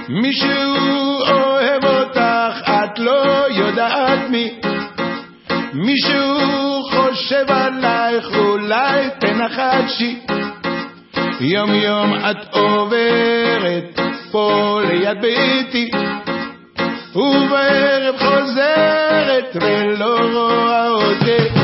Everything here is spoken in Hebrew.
מישהו אוהב אותך, את לא יודעת מי. מישהו חושב עלייך, אולי תנחשי. יום יום את עוברת פה ליד ביתי, ובערב חוזרת ולא רואה אותי.